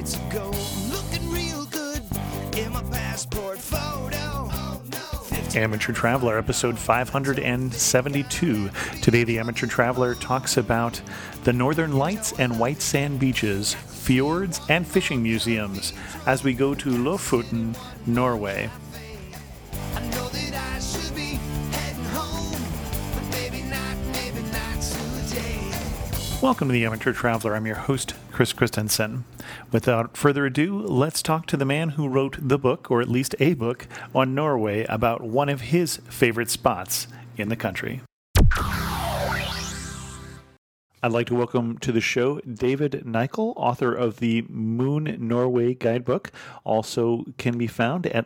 minutes ago. Looking real good in my passport photo. Oh, no. Amateur Traveler, episode 572. Today, the Amateur Traveler talks about the Northern Lights and white sand beaches, fjords, and fishing museums as we go to Lofoten, Norway. I know that I should be heading home, but maybe not today. Welcome to the Amateur Traveler. I'm your host, Chris Christensen. Without further ado, let's talk to the man who wrote the book, or at least a book, on Norway about one of his favorite spots in the country. I'd like to welcome to the show David Nykel, author of the Moon Norway Guidebook. Also can be found at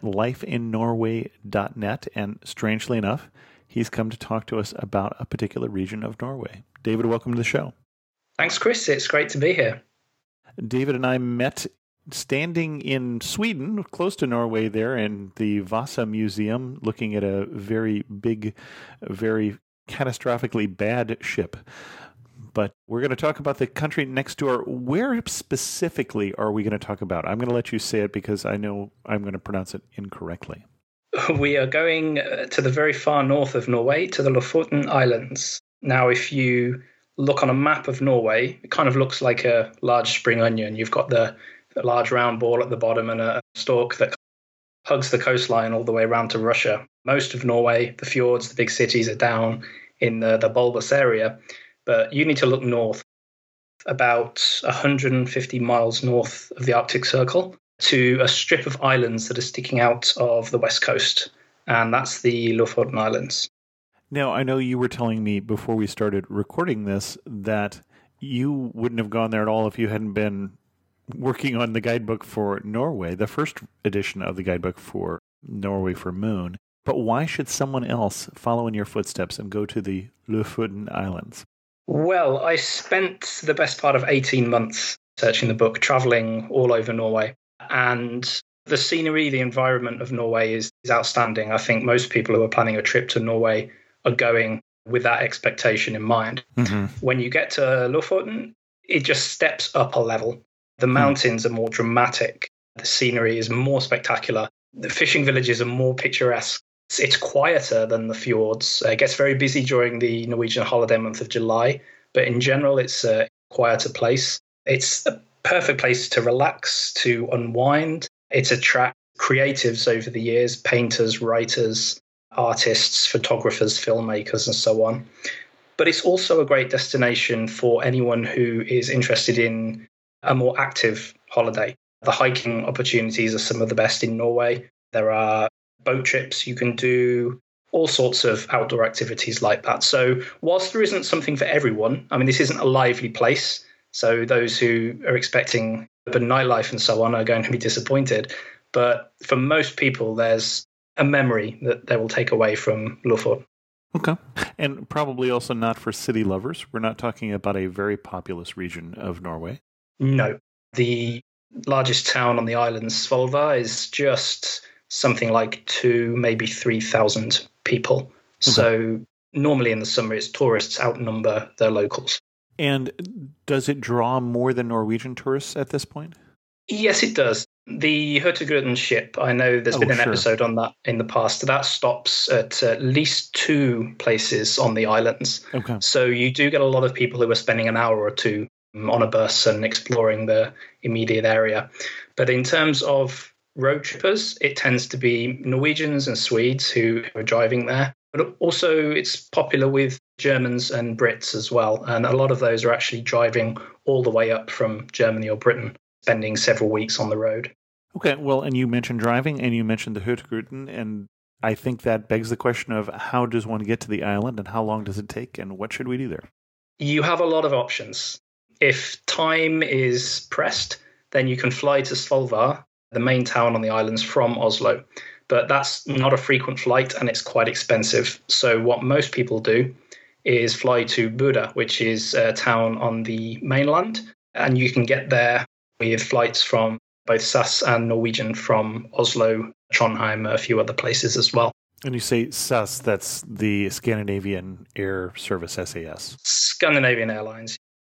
lifeinnorway.net. And strangely enough, he's come to talk to us about a particular region of Norway. David, welcome to the show. Thanks, Chris. It's great to be here. David and I met standing in Sweden, close to Norway there, in the Vasa Museum, looking at a very big, very catastrophically bad ship. But we're going to talk about the country next door. Where specifically are we going to talk about? I'm going to let you say it because I know I'm going to pronounce it incorrectly. We are going to the very far north of Norway, to the Lofoten Islands. Now, if you look on a map of Norway, it kind of looks like a large spring onion. You've got the large round ball at the bottom and a stalk that hugs the coastline all the way around to Russia. Most of Norway, the fjords, the big cities are down in the bulbous area. But you need to look north, about 150 miles north of the Arctic Circle, to a strip of islands that are sticking out of the west coast, and that's the Lofoten Islands. Now, I know you were telling me before we started recording this that you wouldn't have gone there at all if you hadn't been working on the guidebook for Norway, the first edition of the guidebook for Norway for Moon. But why should someone else follow in your footsteps and go to the Lofoten Islands? Well, I spent the best part of 18 months searching the book, traveling all over Norway. And the scenery, the environment of Norway is outstanding. I think most people who are planning a trip to Norway are going with that expectation in mind. Mm-hmm. When you get to Lofoten, it just steps up a level. The mountains are more dramatic. The scenery is more spectacular. The fishing villages are more picturesque. It's quieter than the fjords. It gets very busy during the Norwegian holiday month of July, but in general, it's a quieter place. It's a perfect place to relax, to unwind. It's attracted creatives over the years, painters, writers, artists, photographers, filmmakers, and so on. But it's also a great destination for anyone who is interested in a more active holiday. The hiking opportunities are some of the best in Norway. There are boat trips, you can do all sorts of outdoor activities like that. So whilst there isn't something for everyone, I mean, this isn't a lively place. So those who are expecting urban nightlife and so on are going to be disappointed. But for most people, there's a memory that they will take away from Lofoten. Okay. And probably also not for city lovers. We're not talking about a very populous region of Norway. No. The largest town on the island, Svolvær, is just something like 2,000, maybe 3,000 people. Okay. So normally in the summer, it's tourists outnumber their locals. And does it draw more than Norwegian tourists at this point? Yes, it does. The Hurtigruten ship, I know there's been an episode on that in the past. That stops at least 2 places on the islands. Okay. So you do get a lot of people who are spending an hour or two on a bus and exploring the immediate area. But in terms of road trippers, it tends to be Norwegians and Swedes who are driving there. But also it's popular with Germans and Brits as well. And a lot of those are actually driving all the way up from Germany or Britain, spending several weeks on the road. Okay, well, and you mentioned driving and you mentioned the Hurtigruten, and I think that begs the question of how does one get to the island and how long does it take and what should we do there? You have a lot of options. If time is pressed, then you can fly to Svolvær, the main town on the islands, from Oslo. But that's not a frequent flight and it's quite expensive. So what most people do is fly to Bodø, which is a town on the mainland. And you can get there with flights from both SAS and Norwegian from Oslo, Trondheim, a few other places as well. And you say SAS, that's the Scandinavian Air Service, SAS. Scandinavian Airlines.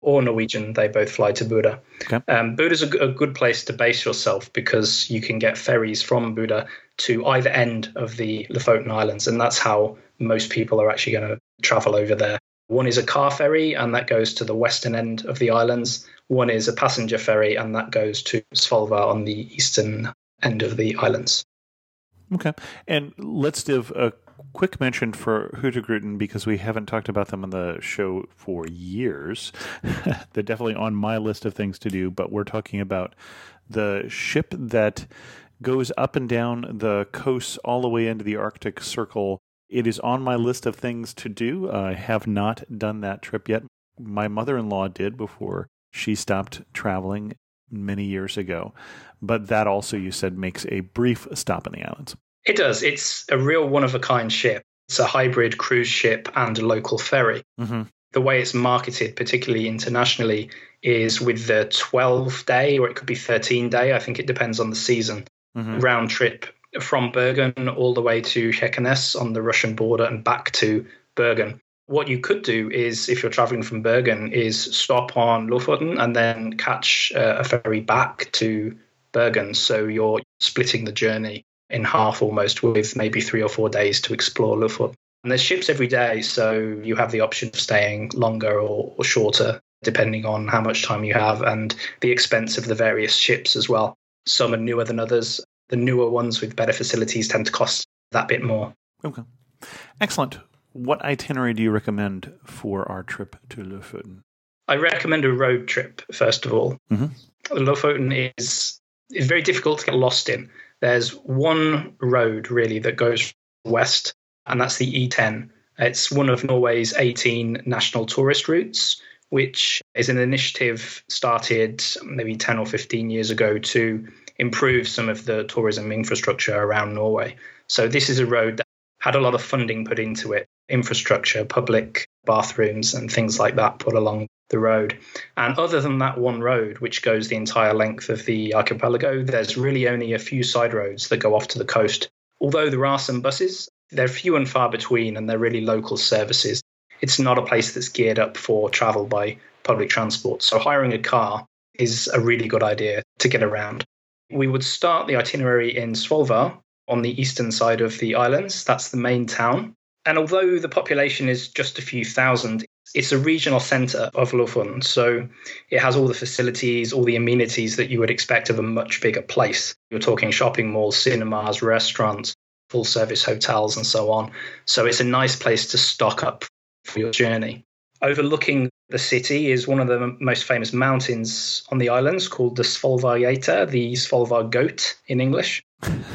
or Norwegian, they both fly to Buda. Okay. Buda's a good place to base yourself because you can get ferries from Buda to either end of the Lofoten Islands, and that's how most people are actually going to travel over there. One is a car ferry, and that goes to the western end of the islands. One is a passenger ferry, and that goes to Svolvær on the eastern end of the islands. Okay. And let's give a quick mention for Hurtigruten because we haven't talked about them on the show for years. They're definitely on my list of things to do, but we're talking about the ship that goes up and down the coast all the way into the Arctic Circle. It is on my list of things to do. I have not done that trip yet. My mother-in-law did before she stopped traveling many years ago. But that also, you said, makes a brief stop in the islands. It does. It's a real one-of-a-kind ship. It's a hybrid cruise ship and a local ferry. Mm-hmm. The way it's marketed, particularly internationally, is with the 12-day, or it could be 13-day, I think it depends on the season, round trip from Bergen all the way to Kirkenes on the Russian border and back to Bergen. What you could do is, if you're traveling from Bergen, is stop on Lofoten and then catch a ferry back to Bergen. So you're splitting the journey in half almost, with maybe 3 or 4 days to explore Lofoten. And there's ships every day, so you have the option of staying longer or shorter, depending on how much time you have and the expense of the various ships as well. Some are newer than others. The newer ones with better facilities tend to cost that bit more. Okay. Excellent. What itinerary do you recommend for our trip to Lofoten? I recommend a road trip, first of all. Mm-hmm. Lofoten is very difficult to get lost in. There's one road, really, that goes west, and that's the E10. It's one of Norway's 18 national tourist routes, which is an initiative started maybe 10 or 15 years ago to improve some of the tourism infrastructure around Norway. So this is a road that had a lot of funding put into it, infrastructure, public bathrooms and things like that put along the road. And other than that one road, which goes the entire length of the archipelago, there's really only a few side roads that go off to the coast. Although there are some buses, they're few and far between, and they're really local services. It's not a place that's geared up for travel by public transport. So hiring a car is a really good idea to get around. We would start the itinerary in Svolvær on the eastern side of the islands. That's the main town. And although the population is just a few thousand, it's a regional centre of Lofoten. So it has all the facilities, all the amenities that you would expect of a much bigger place. You're talking shopping malls, cinemas, restaurants, full service hotels and so on. So it's a nice place to stock up for your journey. Overlooking the city is one of the most famous mountains on the islands called the Svolværgata, the Svolvær Goat in English.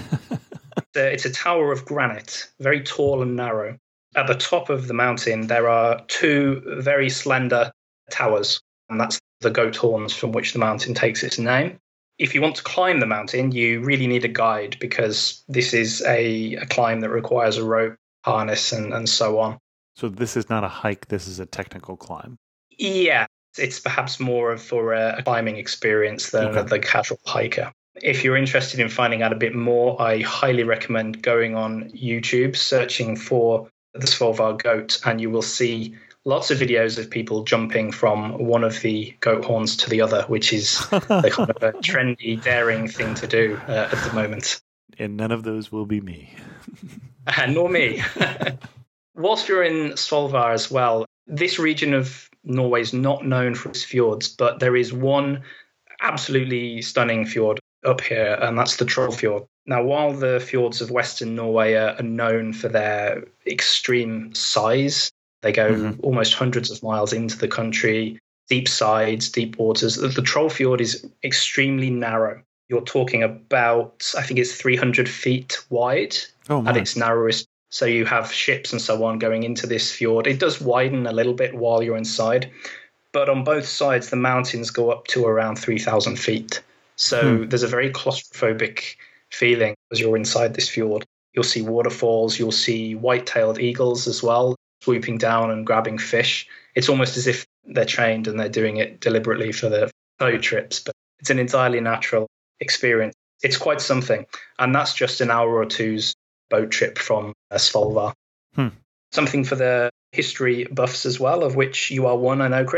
It's a tower of granite, very tall and narrow. At the top of the mountain, there are 2 very slender towers, and that's the goat horns from which the mountain takes its name. If you want to climb the mountain, you really need a guide because this is a climb that requires a rope, harness, and so on. So this is not a hike, this is a technical climb. Yeah, it's perhaps more for a climbing experience than the casual hiker. If you're interested in finding out a bit more, I highly recommend going on YouTube, searching for the Svolvær Goat, and you will see lots of videos of people jumping from one of the goat horns to the other, which is the kind of a trendy, daring thing to do at the moment. And none of those will be me. Nor me. Whilst you're in Svolvær as well, this region of Norway is not known for its fjords, but there is one absolutely stunning fjord up here, and that's the Trollfjord. Now, while the fjords of Western Norway are known for their extreme size, they go almost hundreds of miles into the country, deep sides, deep waters. The Trollfjord is extremely narrow. You're talking about, I think it's 300 feet wide at its narrowest. So you have ships and so on going into this fjord. It does widen a little bit while you're inside, but on both sides, the mountains go up to around 3,000 feet. So there's a very claustrophobic feeling as you're inside this fjord. You'll see waterfalls, you'll see white-tailed eagles as well, swooping down and grabbing fish. It's almost as if they're trained and they're doing it deliberately for the boat trips, but it's an entirely natural experience. It's quite something. And that's just an hour or two's boat trip from Svolvær. Something for the history buffs as well, of which you are one, I know, Chris.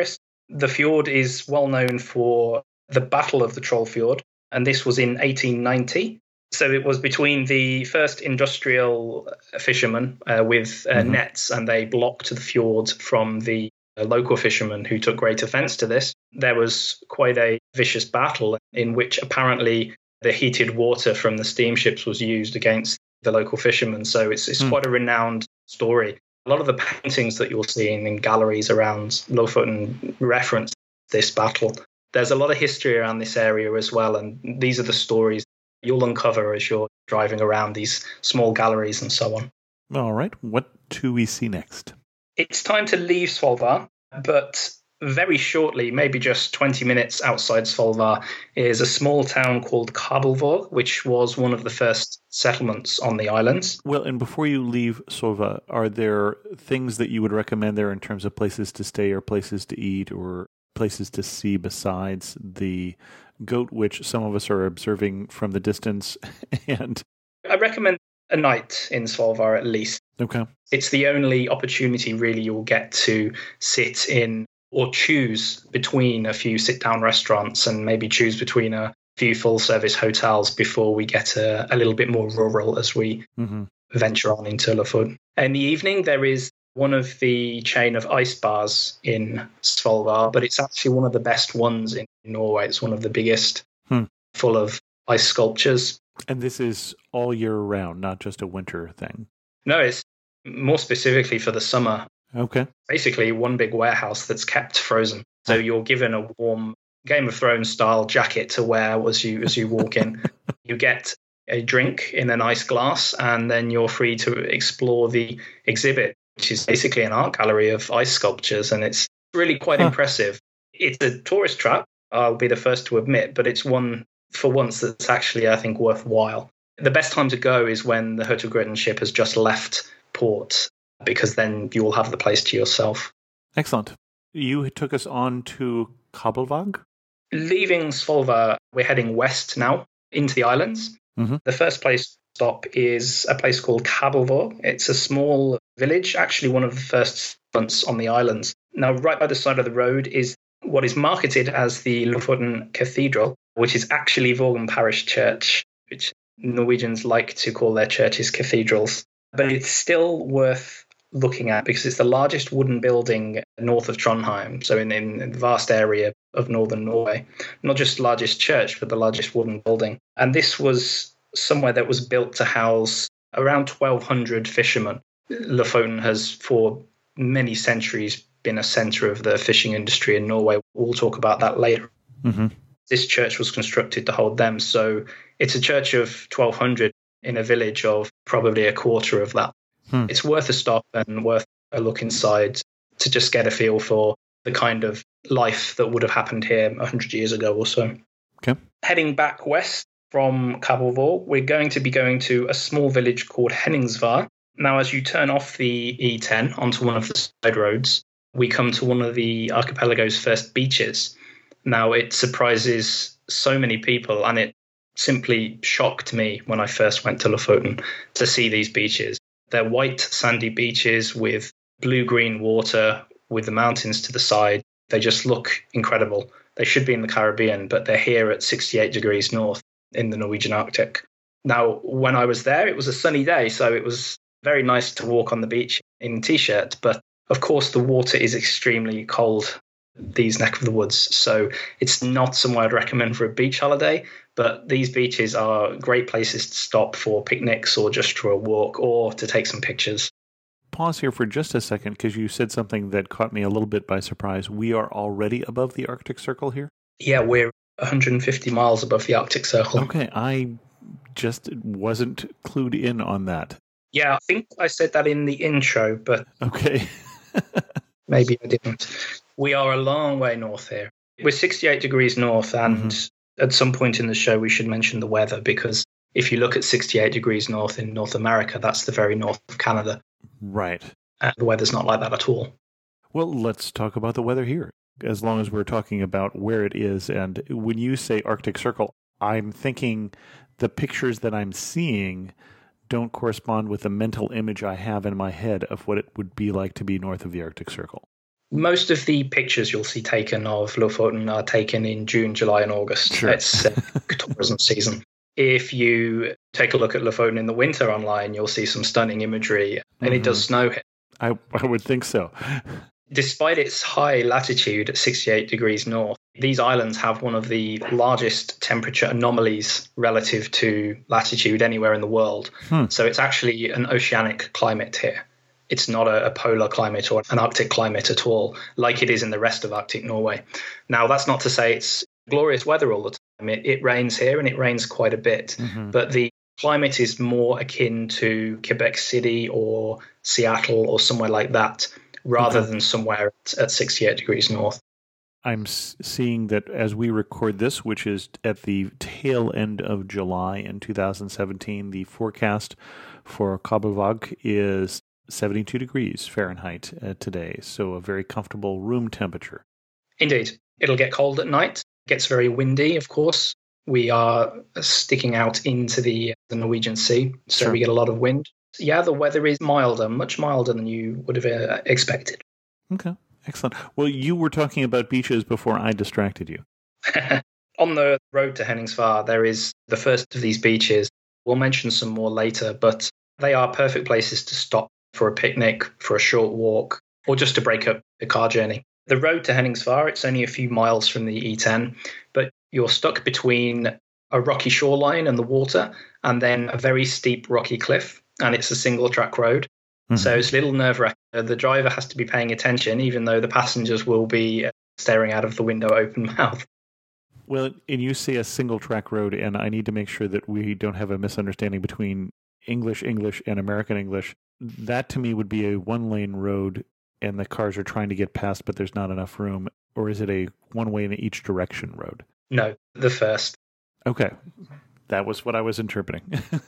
The fjord is well known for the Battle of the Trollfjord, and this was in 1890. So it was between the first industrial fishermen with nets, and they blocked the fjord from the local fishermen who took great offence to this. There was quite a vicious battle in which apparently the heated water from the steamships was used against the local fishermen. So it's quite a renowned story. A lot of the paintings that you'll see in galleries around Lofoten reference this battle. There's a lot of history around this area as well, and these are the stories you'll uncover as you're driving around these small galleries and so on. All right. What do we see next? It's time to leave Svolvær, but very shortly, maybe just 20 minutes outside Svolvær, is a small town called Kabelvåg, which was one of the first settlements on the islands. Well, and before you leave Svolvær, are there things that you would recommend there in terms of places to stay or places to eat or places to see besides the goat, which some of us are observing from the distance? And I recommend a night in Svolvær at least. Okay. It's the only opportunity really you'll get to sit in or choose between a few sit-down restaurants and maybe choose between a few full-service hotels before we get a little bit more rural as we venture on into Lofoten. In the evening, there is one of the chain of ice bars in Svolvær, but it's actually one of the best ones in Norway. It's one of the biggest, full of ice sculptures. And this is all year round, not just a winter thing? No, it's more specifically for the summer. Okay. Basically, one big warehouse that's kept frozen. So you're given a warm Game of Thrones style jacket to wear as you walk in. You get a drink in an ice glass, and then you're free to explore the exhibit, which is basically an art gallery of ice sculptures, and it's really quite impressive. It's a tourist trap, I'll be the first to admit, but it's one for once that's actually, I think, worthwhile. The best time to go is when the Hurtigruten ship has just left port, because then you will have the place to yourself. Excellent. You took us on to Kabelvåg? Leaving Svolvær, we're heading west now into the islands. The first place stop is a place called Kabelvåg. It's a small village, actually one of the first settlements on the islands. Now, right by the side of the road is what is marketed as the Lofoten Cathedral, which is actually Vågen Parish Church, which Norwegians like to call their churches cathedrals. But it's still worth looking at because it's the largest wooden building north of Trondheim, so in the vast area of northern Norway. Not just the largest church, but the largest wooden building. And this was somewhere that was built to house around 1,200 fishermen. Lofoten has, for many centuries, been a centre of the fishing industry in Norway. We'll talk about that later. This church was constructed to hold them. So it's a church of 1,200 in a village of probably a quarter of that. It's worth a stop and worth a look inside to just get a feel for the kind of life that would have happened here 100 years ago or so. Okay. Heading back west from Kabelvåg, we're going to be going to a small village called Henningsvær. Now, as you turn off the E10 onto one of the side roads, we come to one of the archipelago's first beaches. Now, it surprises so many people, and it simply shocked me when I first went to Lofoten to see these beaches. They're white, sandy beaches with blue-green water with the mountains to the side. They just look incredible. They should be in the Caribbean, but they're here at 68 degrees north in the Norwegian Arctic. Now, when I was there, it was a sunny day, so it was very nice to walk on the beach in T-shirt. But, of course, the water is extremely cold, these neck of the woods. So it's not somewhere I'd recommend for a beach holiday. But these beaches are great places to stop for picnics or just for a walk or to take some pictures. Pause here for just a second because you said something that caught me a little bit by surprise. We are already above the Arctic Circle here? Yeah, we're 150 miles above the Arctic Circle. Okay, I just wasn't clued in on that. Yeah, I think I said that in the intro, but okay. Maybe I didn't. We are a long way north here. We're 68 degrees north, and at some point in the show, we should mention the weather, because if you look at 68 degrees north in North America, that's the very north of Canada. Right. And the weather's not like that at all. Well, let's talk about the weather here, as long as we're talking about where it is. And when you say Arctic Circle, I'm thinking the pictures that I'm seeing don't correspond with the mental image I have in my head of what it would be like to be north of the Arctic Circle. Most of the pictures you'll see taken of Lofoten are taken in June, July, and August. Sure. It's tourism season. If you take a look at Lofoten in the winter online, you'll see some stunning imagery, and it does snow here. I would think so. Despite its high latitude at 68 degrees north, these islands have one of the largest temperature anomalies relative to latitude anywhere in the world. So it's actually an oceanic climate here. It's not a polar climate or an Arctic climate at all, like it is in the rest of Arctic Norway. Now, that's not to say it's glorious weather all the time. It rains here, and it rains quite a bit. But the climate is more akin to Quebec City or Seattle or somewhere like that, rather than somewhere at 68 degrees north. I'm seeing that as we record this, which is at the tail end of July in 2017, the forecast for Kabelvåg is 72 degrees Fahrenheit today, so a very comfortable room temperature. Indeed. It'll get cold at night. It gets very windy, of course. We are sticking out into the Norwegian Sea, so we get a lot of wind. Yeah, the weather is milder, much milder than you would have expected. Okay, excellent. Well, you were talking about beaches before I distracted you. On the road to Henningsvær, there is the first of these beaches. We'll mention some more later, but they are perfect places to stop for a picnic, for a short walk, or just to break up a car journey. The road to Henningsvær, it's only a few miles from the E10, but you're stuck between a rocky shoreline and the water, and then a very steep rocky cliff, and it's a single-track road. So it's a little nerve-wracking. The driver has to be paying attention, even though the passengers will be staring out of the window open mouth. Well, and you say a single-track road, and I need to make sure that we don't have a misunderstanding between English, and American English. That to me would be a one-lane road, and the cars are trying to get past, but there's not enough room. Or is it a one-way in each direction road? No, the first. Okay. That was what I was interpreting.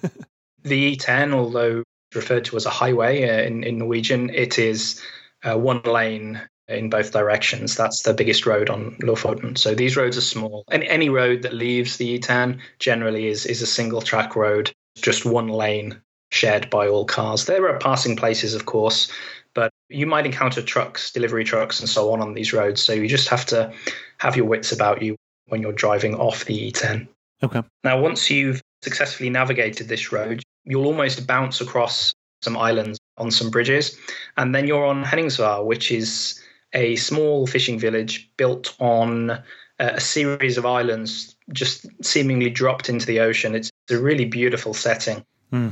The E10, although referred to as a highway in Norwegian, it is one lane in both directions. That's the biggest road on Lofoten. So these roads are small. And any road that leaves the E10 generally is a single-track road, just one lane shared by all cars. There are passing places, of course, but you might encounter trucks, delivery trucks, and so on these roads. So you just have to have your wits about you when you're driving off the E10. Okay. Now, once you've successfully navigated this road, you'll almost bounce across some islands on some bridges, and then you're on Henningsvær, which is a small fishing village built on a series of islands just seemingly dropped into the ocean. It's a really beautiful setting.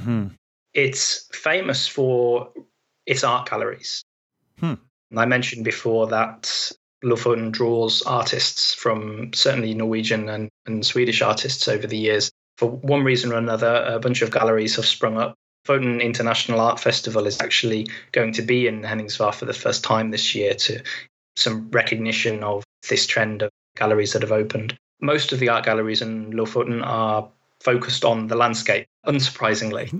It's famous for its art galleries. And I mentioned before that Lofoten draws artists from certainly Norwegian and Swedish artists over the years. For one reason or another, a bunch of galleries have sprung up. Lofoten International Art Festival is actually going to be in Henningsvær for the first time this year, to some recognition of this trend of galleries that have opened. Most of the art galleries in Lofoten are focused on the landscape, unsurprisingly.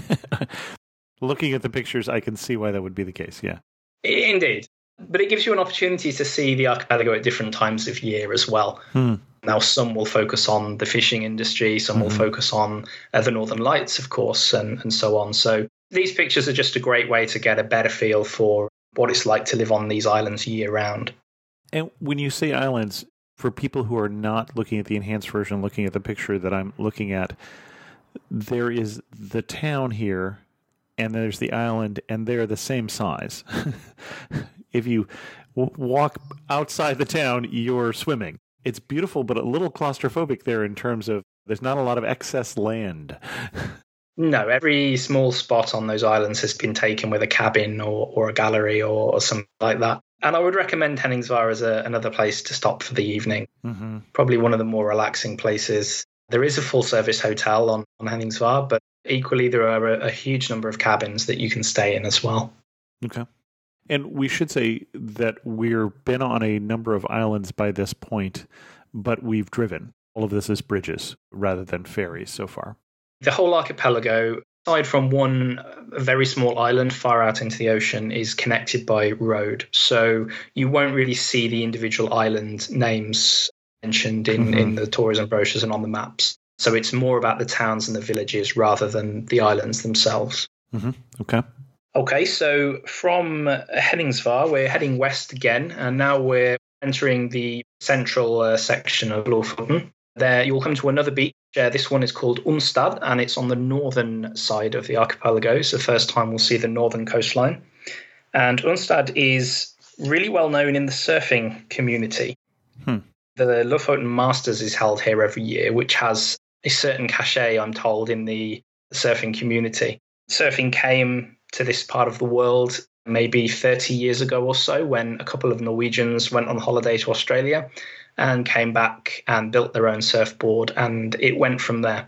Looking at the pictures, I can see why that would be the case, yeah. Indeed. But it gives you an opportunity to see the archipelago at different times of year as well. Now, some will focus on the fishing industry, some will focus on the Northern Lights, of course, and so on. So these pictures are just a great way to get a better feel for what it's like to live on these islands year-round. And when you say islands, for people who are not looking at the enhanced version, looking at the picture that I'm looking at, there is the town here, and there's the island, and they're the same size. If you walk outside the town, you're swimming. It's beautiful, but a little claustrophobic there in terms of there's not a lot of excess land. No, every small spot on those islands has been taken with a cabin or a gallery or something like that. And I would recommend Henningsvær as another place to stop for the evening. Probably one of the more relaxing places. There is a full-service hotel on Henningsvær, but equally there are a huge number of cabins that you can stay in as well. Okay. And we should say that we've been on a number of islands by this point, but we've driven. All of this is bridges rather than ferries so far. The whole archipelago, aside from one very small island far out into the ocean, is connected by road. So you won't really see the individual island names mentioned in the tourism brochures and on the maps. So it's more about the towns and the villages rather than the islands themselves. Okay. Okay, so from Henningsvar, we're heading west again, and now we're entering the central section of Lofoten. There, you'll come to another beach. This one is called Unstad, and it's on the northern side of the archipelago. It's the first time we'll see the northern coastline. And Unstad is really well known in the surfing community. The Lofoten Masters is held here every year, which has a certain cachet, I'm told, in the surfing community. Surfing came to this part of the world maybe 30 years ago or so, when a couple of Norwegians went on holiday to Australia and came back and built their own surfboard, and it went from there.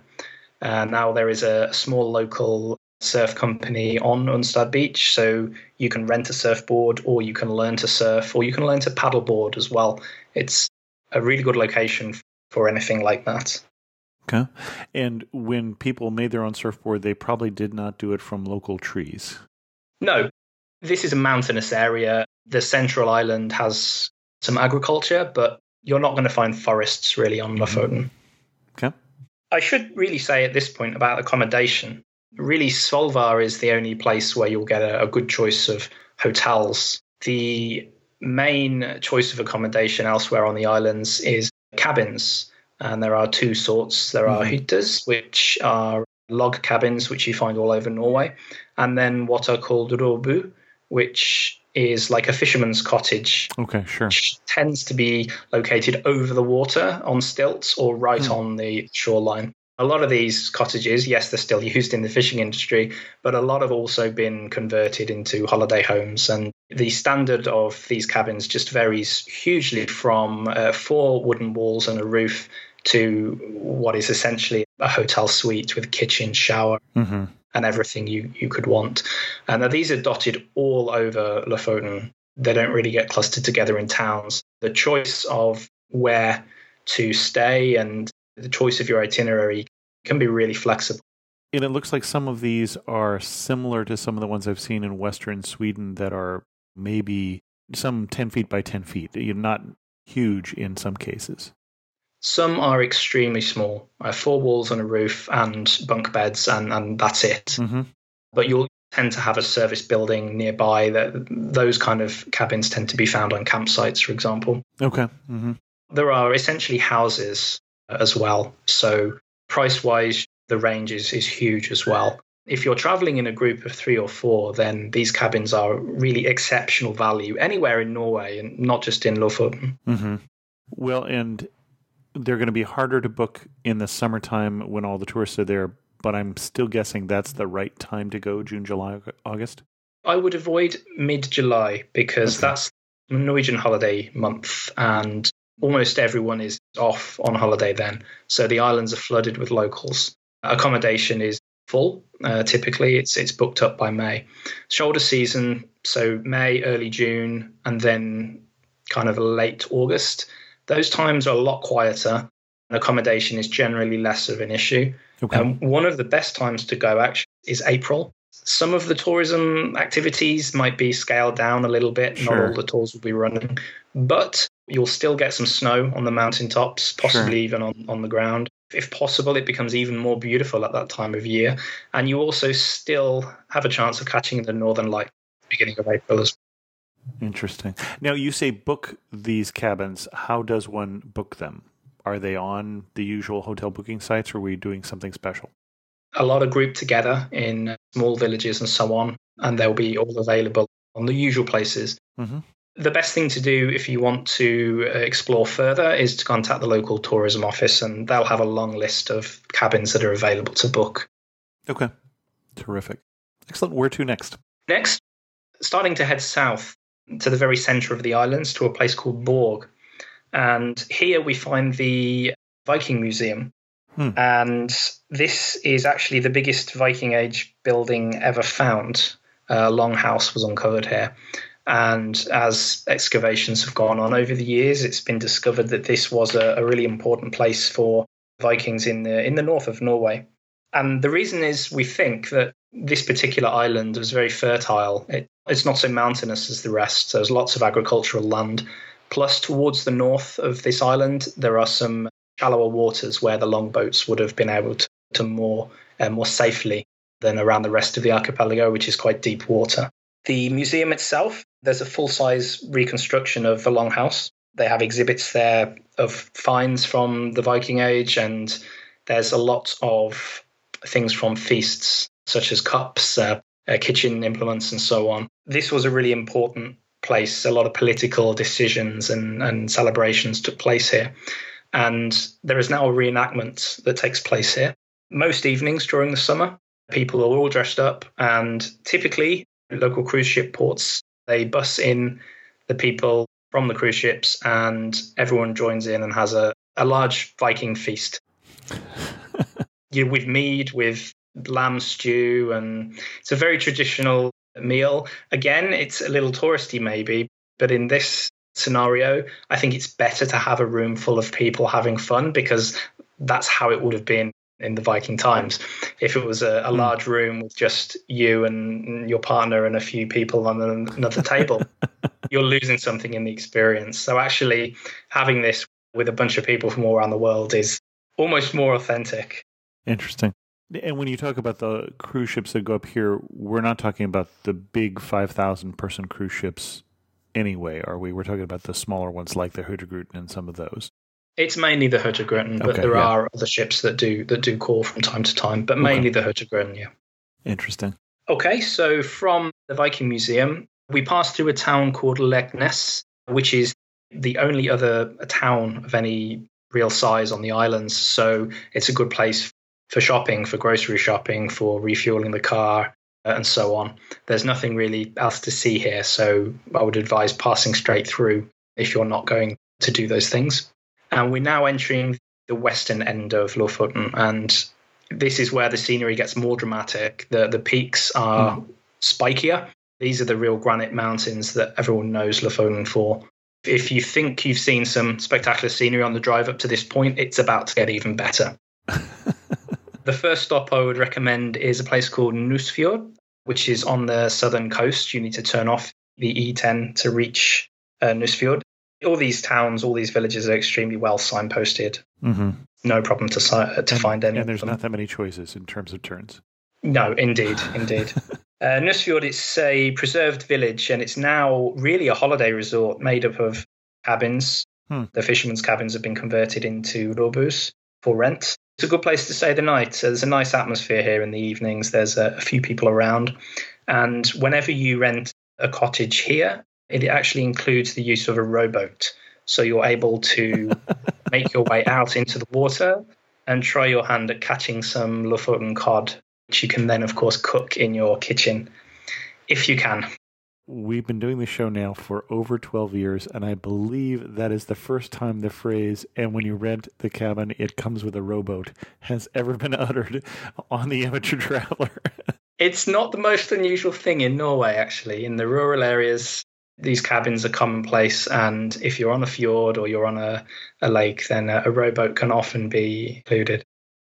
Now there is a small local surf company on Unstad Beach, so you can rent a surfboard, or you can learn to surf, or you can learn to paddleboard as well. It's a really good location for anything like that. Okay. And when people made their own surfboard, they probably did not do it from local trees. No, this is a mountainous area. The central island has some agriculture, but you're not going to find forests really on Lofoten. Okay. I should really say at this point about accommodation. Really, Svolvær is the only place where you'll get a good choice of hotels. The main choice of accommodation elsewhere on the islands is cabins. And there are two sorts. There are hyttas, which are log cabins, which you find all over Norway. And then what are called robu, which is like a fisherman's cottage. Okay, sure. Which tends to be located over the water on stilts or right on the shoreline. A lot of these cottages, yes, they're still used in the fishing industry, but a lot have also been converted into holiday homes. And the standard of these cabins just varies hugely from 4 wooden walls and a roof to what is essentially a hotel suite with a kitchen, shower, and everything you could want. And these are dotted all over Lofoten. They don't really get clustered together in towns. The choice of where to stay and the choice of your itinerary can be really flexible. And it looks like some of these are similar to some of the ones I've seen in Western Sweden that are maybe some 10 feet by 10 feet. You're not huge in some cases. Some are extremely small, 4 walls and a roof and bunk beds, and that's it. But you'll tend to have a service building nearby. Those kind of cabins tend to be found on campsites, for example. Okay. There are essentially houses as well. So price-wise, the range is huge as well. If you're traveling in a group of 3 or 4, then these cabins are really exceptional value anywhere in Norway and not just in Lofoten. Well, and they're going to be harder to book in the summertime when all the tourists are there, but I'm still guessing that's the right time to go, June, July, August? I would avoid mid-July because that's Norwegian holiday month, and almost everyone is off on holiday then. So the islands are flooded with locals. Accommodation is full. Typically, it's booked up by May. Shoulder season, so May, early June, and then kind of late August. Those times are a lot quieter, and accommodation is generally less of an issue. One of the best times to go actually is April. Some of the tourism activities might be scaled down a little bit. Not all the tours will be running, but you'll still get some snow on the mountaintops, possibly even on the ground. If possible, it becomes even more beautiful at that time of year. And you also still have a chance of catching the northern light at the beginning of April as well. Interesting. Now, you say book these cabins. How does one book them? Are they on the usual hotel booking sites, or are we doing something special? A lot are grouped together in small villages and so on, and they'll be all available on the usual places. The best thing to do if you want to explore further is to contact the local tourism office, and they'll have a long list of cabins that are available to book. Okay. Terrific. Excellent. Where to next? Next, starting to head south to the very center of the islands to a place called Borg. And here we find the Viking Museum. And this is actually the biggest Viking Age building ever found. A longhouse was uncovered here. And as excavations have gone on over the years, it's been discovered that this was a really important place for Vikings in the north of Norway. And the reason is we think that this particular island was very fertile. It's not so mountainous as the rest. So there's lots of agricultural land. Plus, towards the north of this island, there are some shallower waters where the longboats would have been able to moor more safely. than around the rest of the archipelago, which is quite deep water. The museum itself, there's a full-size reconstruction of the Longhouse. They have exhibits there of finds from the Viking Age, and there's a lot of things from feasts, such as cups, kitchen implements, and so on. This was a really important place. A lot of political decisions and celebrations took place here. And there is now a reenactment that takes place here. Most evenings during the summer, people are all dressed up, and typically local cruise ship ports, they bus in the people from the cruise ships, and everyone joins in and has a large Viking feast. With mead, with lamb stew, and it's a very traditional meal. Again, it's a little touristy maybe, but in this scenario, I think it's better to have a room full of people having fun, because that's how it would have been in the Viking times. If it was a large room with just you and your partner and a few people on another table, you're losing something in the experience. So actually having this with a bunch of people from all around the world is almost more authentic. Interesting. And when you talk about the cruise ships that go up here, we're not talking about the big 5,000 person cruise ships anyway, are we? We're talking about the smaller ones like the Hurtigruten and some of those. It's mainly the Hurtigruten, but there are other ships that do call from time to time, but mainly the Hurtigruten, yeah. Interesting. Okay, so from the Viking Museum, we passed through a town called Leknes, which is the only other town of any real size on the islands. So it's a good place for shopping, for grocery shopping, for refueling the car, and so on. There's nothing really else to see here, so I would advise passing straight through if you're not going to do those things. And we're now entering the western end of Lofoten, and this is where the scenery gets more dramatic. The peaks are spikier. These are the real granite mountains that everyone knows Lofoten for. If you think you've seen some spectacular scenery on the drive up to this point, it's about to get even better. The first stop I would recommend is a place called Nusfjord, which is on the southern coast. You need to turn off the E10 to reach Nusfjord. All these towns, all these villages are extremely well signposted. Mm-hmm. No problem to find any. And there's not that many choices in terms of turns. No, indeed. Nusfjord is a preserved village, and it's now really a holiday resort made up of cabins. The fishermen's cabins have been converted into robus for rent. It's a good place to stay the night. There's a nice atmosphere here in the evenings. There's a few people around. And whenever you rent a cottage here, it actually includes the use of a rowboat. So you're able to make your way out into the water and try your hand at catching some Lofoten cod, which you can then, of course, cook in your kitchen, if you can. We've been doing the show now for over 12 years, and I believe that is the first time the phrase, and when you rent the cabin, it comes with a rowboat, has ever been uttered on the Amateur Traveler. It's not the most unusual thing in Norway, actually. In the rural areas, these cabins are commonplace, and if you're on a fjord or you're on a lake, then a rowboat can often be included.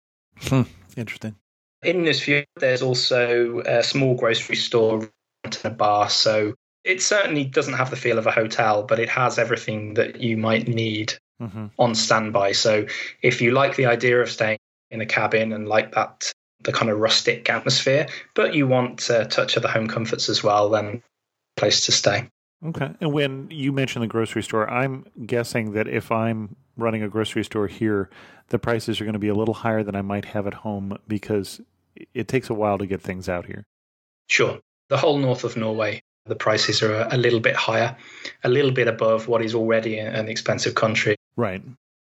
Interesting. In this fjord, there's also a small grocery store and a bar, so it certainly doesn't have the feel of a hotel, but it has everything that you might need on standby. So if you like the idea of staying in a cabin and like that, the kind of rustic atmosphere, but you want a touch of the home comforts as well, then place to stay. Okay. And when you mentioned the grocery store, I'm guessing that if I'm running a grocery store here, the prices are going to be a little higher than I might have at home because it takes a while to get things out here. Sure. The whole north of Norway, the prices are a little bit higher, a little bit above what is already an expensive country. Right.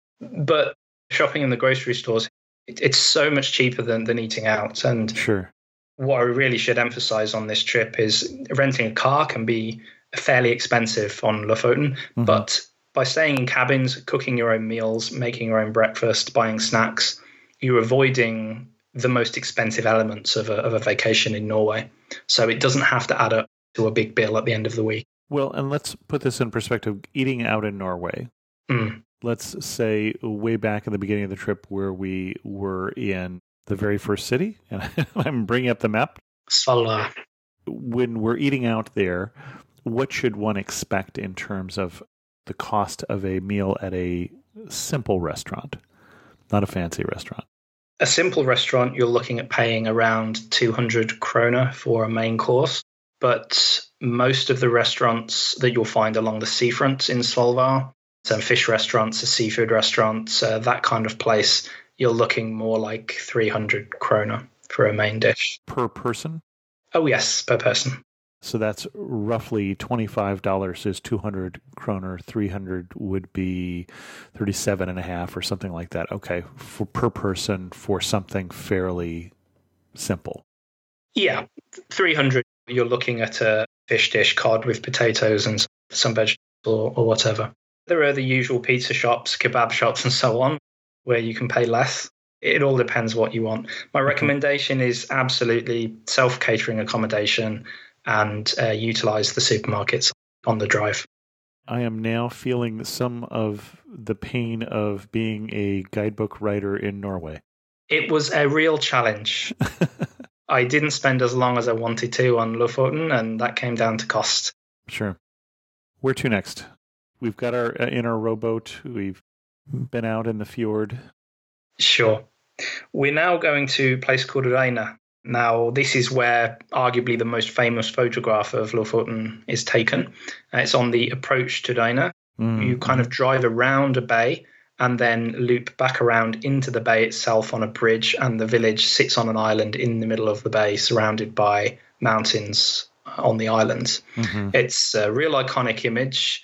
But shopping in the grocery stores, it's so much cheaper than eating out. And sure. What I really should emphasize on this trip is renting a car can be fairly expensive on Lofoten, but by staying in cabins, cooking your own meals, making your own breakfast, buying snacks, you're avoiding the most expensive elements of a vacation in Norway. So it doesn't have to add up to a big bill at the end of the week. Well, and let's put this in perspective. Eating out in Norway, let's say way back in the beginning of the trip where we were in the very first city, and I'm bringing up the map. Svolvær. When we're eating out there, what should one expect in terms of the cost of a meal at a simple restaurant, not a fancy restaurant? A simple restaurant, you're looking at paying around 200 kroner for a main course. But most of the restaurants that you'll find along the seafront in Svolvær, some fish restaurants, seafood restaurants, that kind of place, you're looking more like 300 kroner for a main dish. Per person? Oh, yes, per person. So that's roughly $25 is 200 kroner. 300 would be 37.5 or something like that. Okay, for per person for something fairly simple. Yeah, 300, you're looking at a fish dish, cod with potatoes and some vegetables or whatever. There are the usual pizza shops, kebab shops and so on, where you can pay less. It all depends what you want. My recommendation is absolutely self-catering accommodation and utilize the supermarkets on the drive. I am now feeling some of the pain of being a guidebook writer in Norway. It was a real challenge. I didn't spend as long as I wanted to on Lofoten, and that came down to cost. Sure. Where to next? We've got our in our rowboat. We've been out in the fjord. Sure. We're now going to a place called Reina. Now, this is where arguably the most famous photograph of Lofoten is taken. It's on the approach to Reina. You kind of drive around a bay and then loop back around into the bay itself on a bridge, and the village sits on an island in the middle of the bay, surrounded by mountains on the island. It's a real iconic image,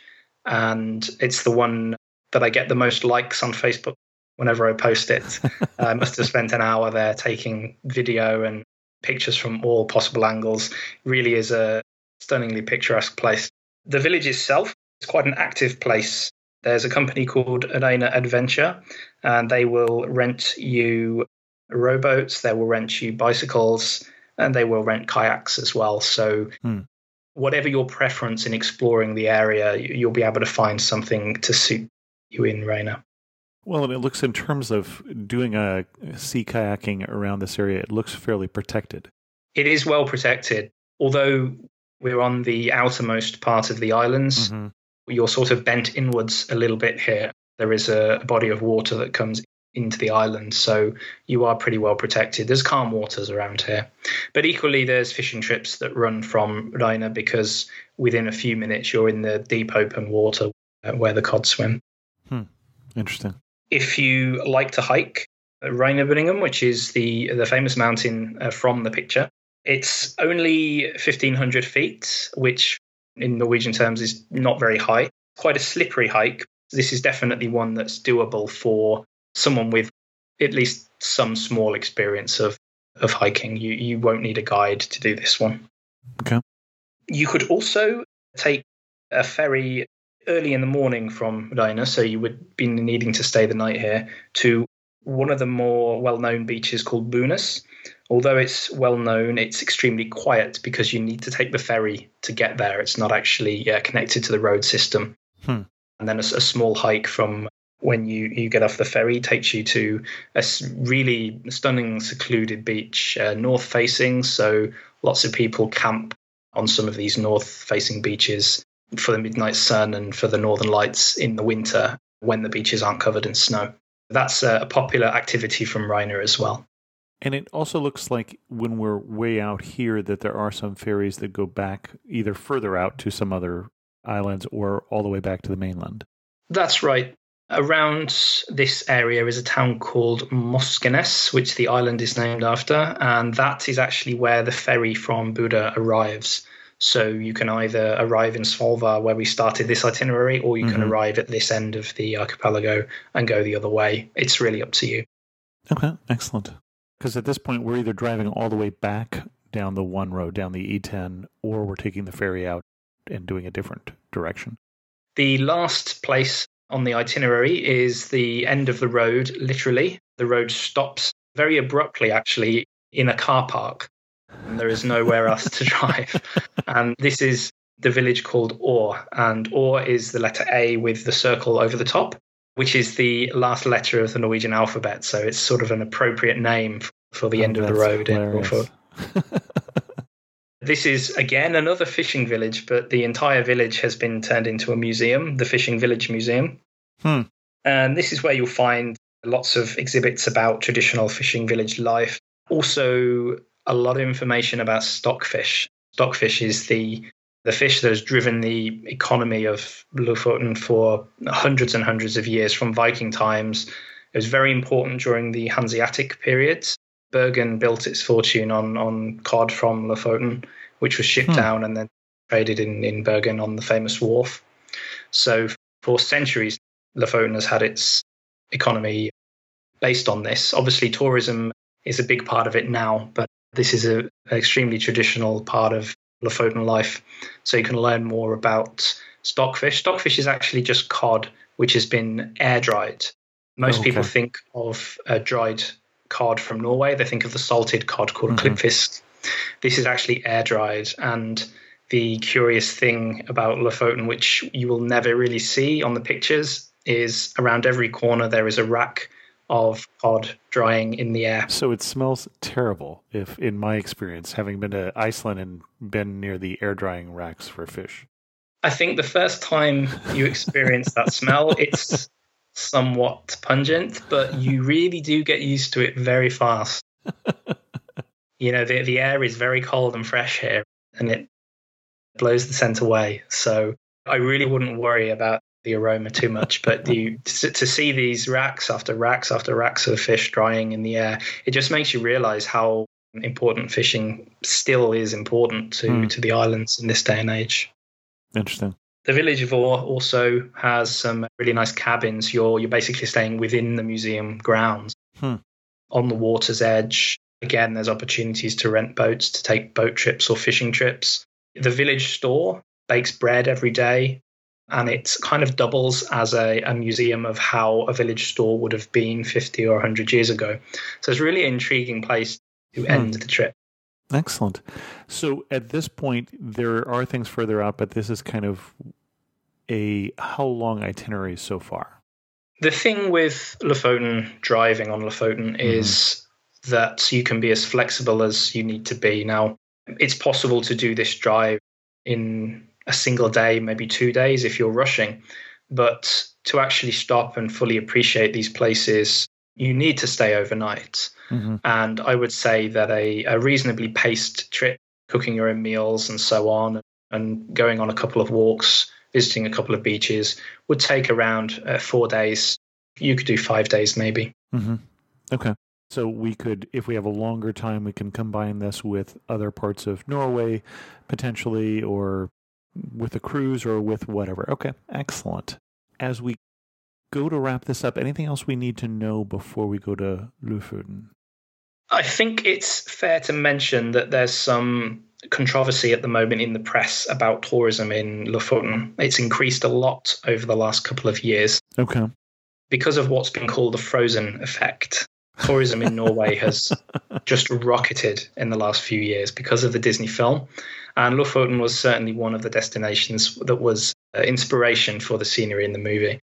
and it's the one that I get the most likes on Facebook whenever I post it. I must have spent an hour there taking video and pictures from all possible angles. Really is a stunningly picturesque place. The village itself is quite an active place. There's a company called Reina Adventure, and they will rent you rowboats, they will rent you bicycles, and they will rent kayaks as well. So whatever your preference in exploring the area, you'll be able to find something to suit you in Reina. Well, and it looks, in terms of doing a sea kayaking around this area, it looks fairly protected. It is well protected. Although we're on the outermost part of the islands, you're sort of bent inwards a little bit here. There is a body of water that comes into the island, so you are pretty well protected. There's calm waters around here. But equally, there's fishing trips that run from Reina, because within a few minutes you're in the deep open water where the cod swim. Interesting. If you like to hike, Reinabringham, which is the famous mountain from the picture, it's only 1,500 feet, which in Norwegian terms is not very high. Quite a slippery hike. This is definitely one that's doable for someone with at least some small experience of hiking. You won't need a guide to do this one. Okay. You could also take a ferry early in the morning from Reina, so you would be needing to stay the night here, to one of the more well-known beaches called Bunes. Although it's well-known, it's extremely quiet because you need to take the ferry to get there. It's not actually connected to the road system. And then a small hike from when you get off the ferry takes you to a really stunning, secluded beach, north-facing, so lots of people camp on some of these north-facing beaches for the midnight sun and for the northern lights in the winter when the beaches aren't covered in snow. That's a popular activity from Reina as well. And it also looks like when we're way out here that there are some ferries that go back either further out to some other islands or all the way back to the mainland. That's right. Around this area is a town called Moskenes, which the island is named after, and that is actually where the ferry from Bodø arrives. So you can either arrive in Svolvær, where we started this itinerary, or you can arrive at this end of the archipelago and go the other way. It's really up to you. Okay, excellent. Because at this point, we're either driving all the way back down the one road, down the E10, or we're taking the ferry out and doing a different direction. The last place on the itinerary is the end of the road, literally. The road stops very abruptly, actually, in a car park. And there is nowhere else to drive. And this is the village called Or. And Or is the letter A with the circle over the top, which is the last letter of the Norwegian alphabet. So it's sort of an appropriate name for the end of the road in Norfolk. This is, again, another fishing village, but the entire village has been turned into a museum, the Fishing Village Museum. And this is where you'll find lots of exhibits about traditional fishing village life. Also, a lot of information about stockfish. Stockfish is the fish that has driven the economy of Lofoten for hundreds and hundreds of years from Viking times. It was very important during the Hanseatic periods. Bergen built its fortune on cod from Lofoten, which was shipped down and then traded in Bergen on the famous wharf. So for centuries, Lofoten has had its economy based on this. Obviously, tourism is a big part of it now, but this is an extremely traditional part of Lofoten life. So you can learn more about stockfish. Stockfish is actually just cod, which has been air dried. Most people think of dried cod from Norway. They think of the salted cod called klippfisk. This is actually air dried. And the curious thing about Lofoten, which you will never really see on the pictures, is around every corner there is a rack of cod drying in the air. So it smells terrible, if in my experience, having been to Iceland and been near the air drying racks for fish. I think the first time you experience that smell, it's somewhat pungent, but you really do get used to it very fast. You know, the air is very cold and fresh here, and it blows the scent away. So I really wouldn't worry about the aroma too much, but to see these racks after racks after racks of fish drying in the air, it just makes you realize how important fishing still is important to the islands in this day and age. Interesting. The village of Vår also has some really nice cabins. You're basically staying within the museum grounds on the water's edge. Again, there's opportunities to rent boats, to take boat trips or fishing trips. The village store bakes bread every day, and it kind of doubles as a museum of how a village store would have been 50 or 100 years ago. So it's really an intriguing place to end the trip. Excellent. So at this point, there are things further out, but this is kind of a how long itinerary so far? The thing with Lofoten, driving on Lofoten, is that you can be as flexible as you need to be. Now, it's possible to do this drive in a single day, maybe 2 days if you're rushing. But to actually stop and fully appreciate these places, you need to stay overnight. And I would say that a reasonably paced trip, cooking your own meals and so on, and going on a couple of walks, visiting a couple of beaches, would take around 4 days. You could do 5 days maybe. Okay. So we could, if we have a longer time, we can combine this with other parts of Norway, potentially, or with a cruise or with whatever. Okay, excellent. As we go to wrap this up, anything else we need to know before we go to Lofoten? I think it's fair to mention that there's some controversy at the moment in the press about tourism in Lofoten. It's increased a lot over the last couple of years. Okay. Because of what's been called the frozen effect. Tourism in Norway has just rocketed in the last few years because of the Disney film. And Lofoten was certainly one of the destinations that was inspiration for the scenery in the movie.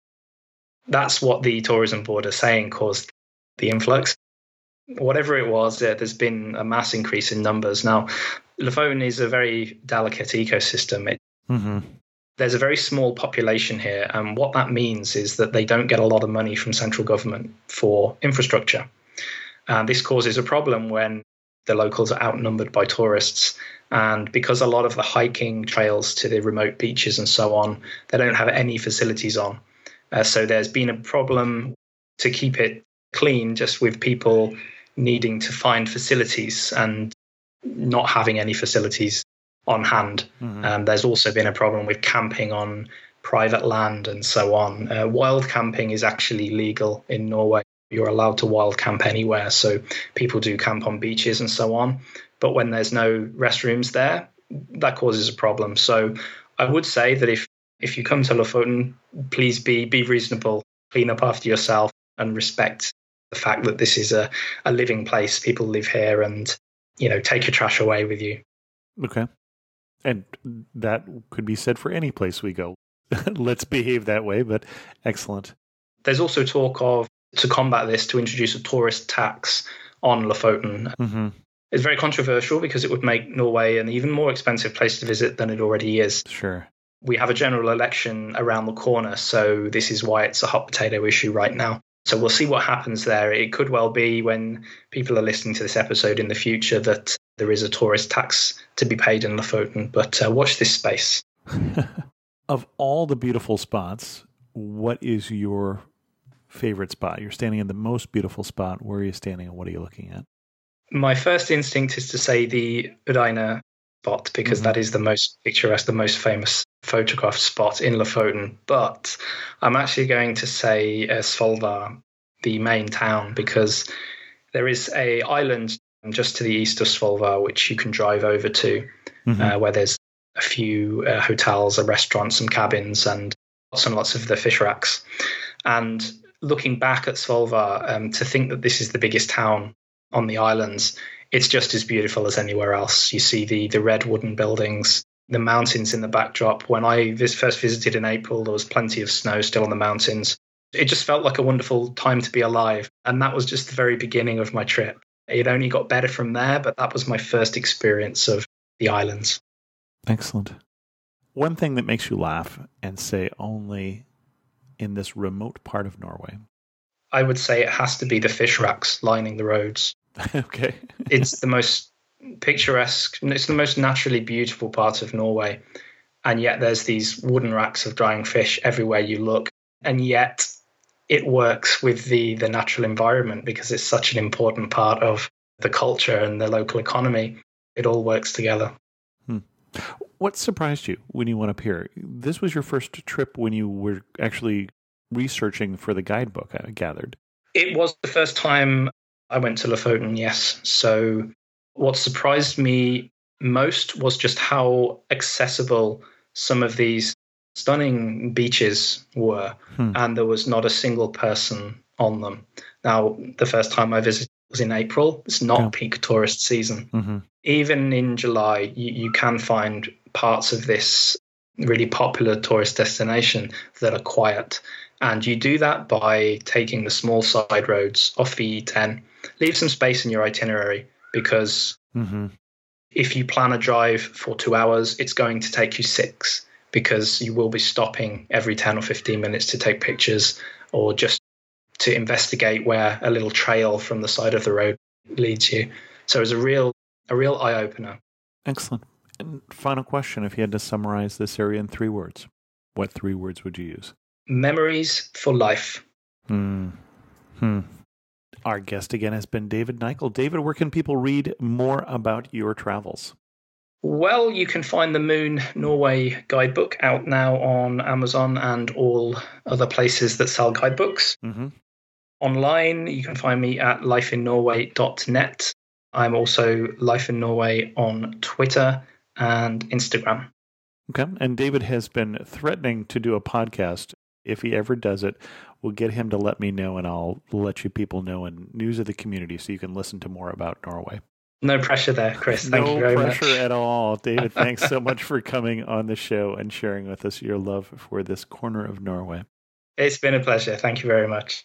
That's what the tourism board are saying caused the influx. Whatever it was, there's been a mass increase in numbers. Now, Lofoten is a very delicate ecosystem. There's a very small population here, and what that means is that they don't get a lot of money from central government for infrastructure. And this causes a problem when the locals are outnumbered by tourists. And because a lot of the hiking trails to the remote beaches and so on, they don't have any facilities on. So there's been a problem to keep it clean, just with people needing to find facilities and not having any facilities on hand. There's also been a problem with camping on private land and so on. Wild camping is actually legal in Norway. You're allowed to wild camp anywhere. So people do camp on beaches and so on. But when there's no restrooms there, that causes a problem. So I would say that if you come to Lofoten, please be reasonable, clean up after yourself, and respect the fact that this is a living place. People live here, and, you know, take your trash away with you. Okay. And that could be said for any place we go. Let's behave that way, but excellent. There's also talk of, to combat this, to introduce a tourist tax on Lofoten. It's very controversial because it would make Norway an even more expensive place to visit than it already is. Sure. We have a general election around the corner, so this is why it's a hot potato issue right now. So we'll see what happens there. It could well be, when people are listening to this episode in the future, that there is a tourist tax to be paid in Lofoten, but watch this space. Of all the beautiful spots, what is your favorite spot? You're standing in the most beautiful spot. Where are you standing and what are you looking at? My first instinct is to say the Uraina spot, because that is the most picturesque, the most famous photographed spot in Lofoten. But I'm actually going to say Svolvær, the main town, because there is a island just to the east of Svolvær, which you can drive over to, where there's a few hotels, a restaurant, some cabins, and lots of the fish racks. And looking back at Svolvær, to think that this is the biggest town on the islands, it's just as beautiful as anywhere else. You see the red wooden buildings, the mountains in the backdrop. When I first visited in April, there was plenty of snow still on the mountains. It just felt like a wonderful time to be alive. And that was just the very beginning of my trip. It only got better from there, but that was my first experience of the islands. Excellent. One thing that makes you laugh and say only in this remote part of Norway. I would say it has to be the fish racks lining the roads. Okay. It's the most picturesque, it's the most naturally beautiful part of Norway. And yet there's these wooden racks of drying fish everywhere you look. And yet it works with the natural environment, because it's such an important part of the culture and the local economy. It all works together. What surprised you when you went up here? This was your first trip when you were actually researching for the guidebook, I gathered. It was the first time I went to Lofoten, yes. So what surprised me most was just how accessible some of these stunning beaches were. And there was not a single person on them. Now, the first time I visited was in April. It's not peak tourist season. Even in July, you can find parts of this really popular tourist destination that are quiet. And you do that by taking the small side roads off the E10. Leave some space in your itinerary, because if you plan a drive for 2 hours, it's going to take you 6, because you will be stopping every 10 or 15 minutes to take pictures or just to investigate where a little trail from the side of the road leads you. So it was a real eye-opener. Excellent. And final question, if you had to summarize this area in 3 words, what 3 words would you use? Memories for life. Our guest again has been David Nykel. David, where can people read more about your travels? Well, you can find the Moon Norway guidebook out now on Amazon and all other places that sell guidebooks. Online, you can find me at lifeinnorway.net. I'm also Life in Norway on Twitter and Instagram. Okay. And David has been threatening to do a podcast. If he ever does it, we'll get him to let me know, and I'll let you people know in News of the Community so you can listen to more about Norway. No pressure there, Chris. Thank you very much. No pressure at all. David, thanks so much for coming on the show and sharing with us your love for this corner of Norway. It's been a pleasure. Thank you very much.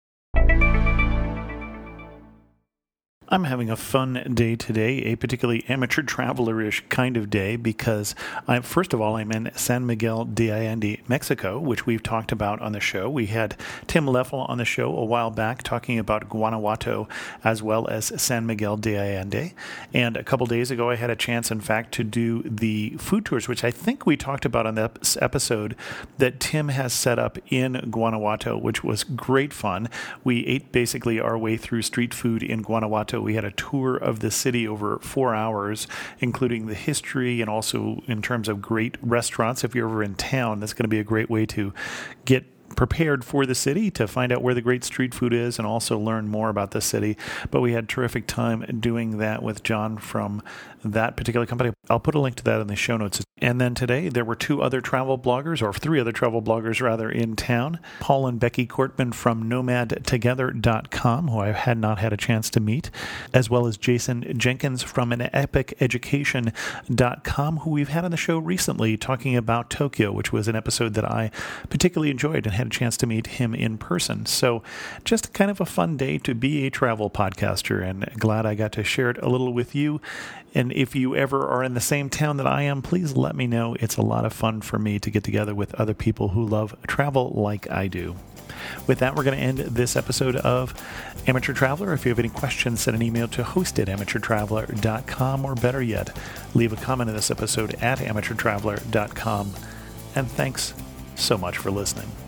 I'm having a fun day today, a particularly amateur traveler-ish kind of day, because first of all, I'm in San Miguel de Allende, Mexico, which we've talked about on the show. We had Tim Leffel on the show a while back talking about Guanajuato as well as San Miguel de Allende. And a couple days ago, I had a chance, in fact, to do the food tours, which I think we talked about on the episode that Tim has set up in Guanajuato, which was great fun. We ate basically our way through street food in Guanajuato. We had a tour of the city over 4 hours, including the history and also in terms of great restaurants. If you're ever in town, that's going to be a great way to get prepared for the city, to find out where the great street food is and also learn more about the city. But we had terrific time doing that with John from that particular company. I'll put a link to that in the show notes. And then today there were 2 other travel bloggers, or 3 other travel bloggers rather, in town. Paul and Becky Kortman from nomadtogether.com, who I had not had a chance to meet, as well as Jason Jenkins from anepiceducation.com, who we've had on the show recently talking about Tokyo, which was an episode that I particularly enjoyed and had a chance to meet him in person. So just kind of a fun day to be a travel podcaster, and glad I got to share it a little with you. And if you ever are in the same town that I am, please let me know. It's a lot of fun for me to get together with other people who love travel like I do. With that, we're going to end this episode of Amateur Traveler. If you have any questions, send an email to host@amateurtraveler.com, or better yet, leave a comment in this episode at amateurtraveler.com. And thanks so much for listening.